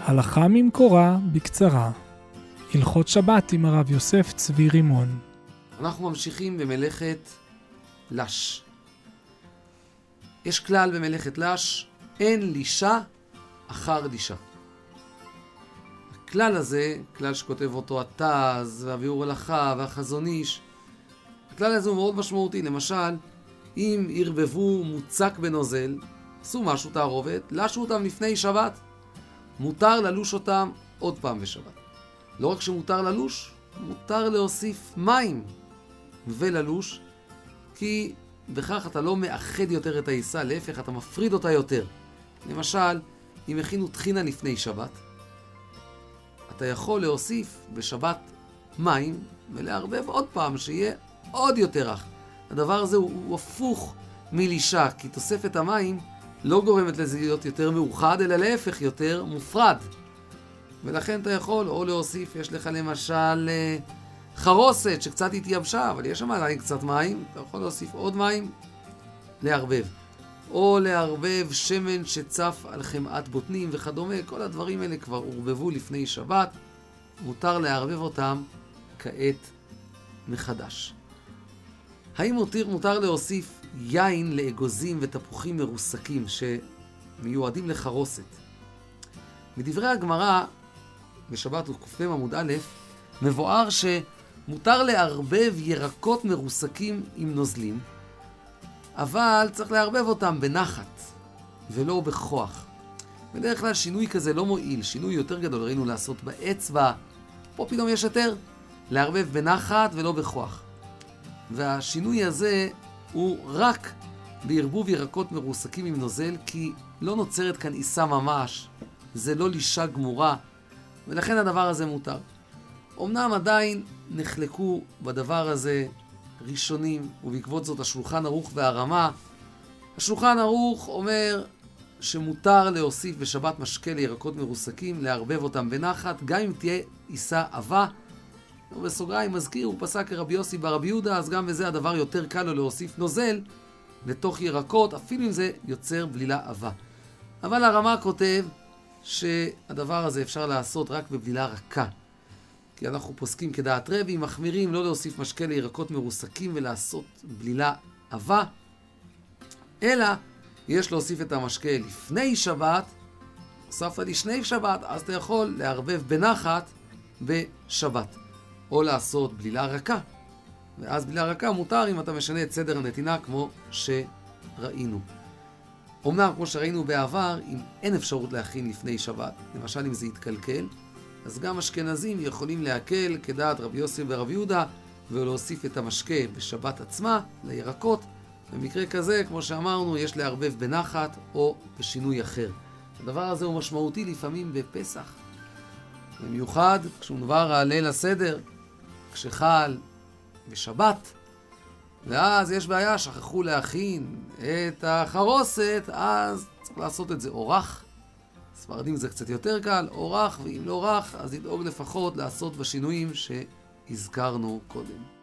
הלכה ממקורה בקצרה. הלכות שבת עם הרב יוסף צבי רימון. אנחנו ממשיכים במלאכת לש. יש כלל במלאכת לש, אין לישה אחר לישה. הכלל הזה, כלל שכותב אותו התז והביאור הלכה והחזון איש, הכלל הזה הוא מאוד משמעותי. למשל, אם ערבבו מוצק בנוזל, עשו משהו תערובת, לשו אותם לפני שבת, מותר ללוש אותם עוד פעם בשבת. לא רק שמותר ללוש, מותר להוסיף מים וללוש, כי בכך אתה לא מאחד יותר את העיסה, להפך אתה מפריד אותה יותר. למשל, אם הכינו טחינה לפני שבת, אתה יכול להוסיף בשבת מים ולערבב עוד פעם, שיהיה עוד יותר רך. הדבר הזה הוא הפוך מלישה, כי תוספת המים לא גורמת לזה להיות יותר מאוחד, אלא להפך יותר מופרד. ולכן אתה יכול או להוסיף, יש לך למשל חרוסת שקצת התייבשה, אבל יש שם עדיין קצת מים, אתה יכול להוסיף עוד מים, לערבב. או לערבב שמן שצף על חמאת בוטנים וכדומה, כל הדברים האלה כבר עורבבו לפני שבת, מותר לערבב אותם כעת מחדש. האם מותר להוסיף יין לאגוזים ותפוחים מרוסקים שמיועדים לחרוסת? מדברי הגמרא, בשבת וק"מ עמוד א', מבואר שמותר לערבב ירקות מרוסקים עם נוזלים, אבל צריך לערבב אותם בנחת ולא בכוח. בדרך כלל שינוי כזה לא מועיל, שינוי יותר גדול ראינו לעשות באצבע, פה פתאום יש יותר לערבב בנחת ולא בכוח. והשינוי הזה הוא רק בערבוב ירקות מרוסקים עם נוזל, כי לא נוצרת כאן עיסה ממש, זה לא לישה גמורה, ולכן הדבר הזה מותר. אמנם עדיין נחלקו בדבר הזה ראשונים, ובעקבות זאת השולחן ערוך והרמה. השולחן ערוך אומר שמותר להוסיף בשבת משקה לירקות מרוסקים, לערבב אותם בנחת, גם אם תהיה עיסה עבה. ובסוגריים מזכיר, הוא פסק כרבי יוסי ברבי יהודה, אז גם בזה הדבר יותר קל לו להוסיף נוזל לתוך ירקות, אפילו אם זה יוצר בלילה עבה. אבל הרמה כותב שהדבר הזה אפשר לעשות רק בבלילה רכה. כי אנחנו פוסקים כדעת רבי, מחמירים לא להוסיף משקה לירקות מרוסקים ולעשות בלילה עבה, אלא יש להוסיף את המשקה לפני שבת, הוספת לפני שבת, אז אתה יכול לערבב בנחת בשבת, או לעשות בלילה רכה. ואז בלילה רכה מותר אם אתה משנה את סדר הנתינה כמו שראינו. אמנם כמו שראינו בעבר, אם אין אפשרות להכין לפני שבת, למשל אם זה יתקלקל, אז גם אשכנזים יכולים להקל כדעת רבי יוסי ורבי יהודה ולהוסיף את המשקה בשבת עצמה לירקות. במקרה כזה, כמו שאמרנו, יש לערבב בנחת או בשינוי אחר. הדבר הזה הוא משמעותי לפעמים בפסח, במיוחד כשהוא נבר על ליל הסדר, כשחל בשבת, ואז יש בעיה, שכחו להכין את החרוסת, אז צריך לעשות את זה אורח. ספרדים זה קצת יותר קל, אורח, ואם לא אורח, אז לדאוג לפחות לעשות בשינויים שהזכרנו קודם.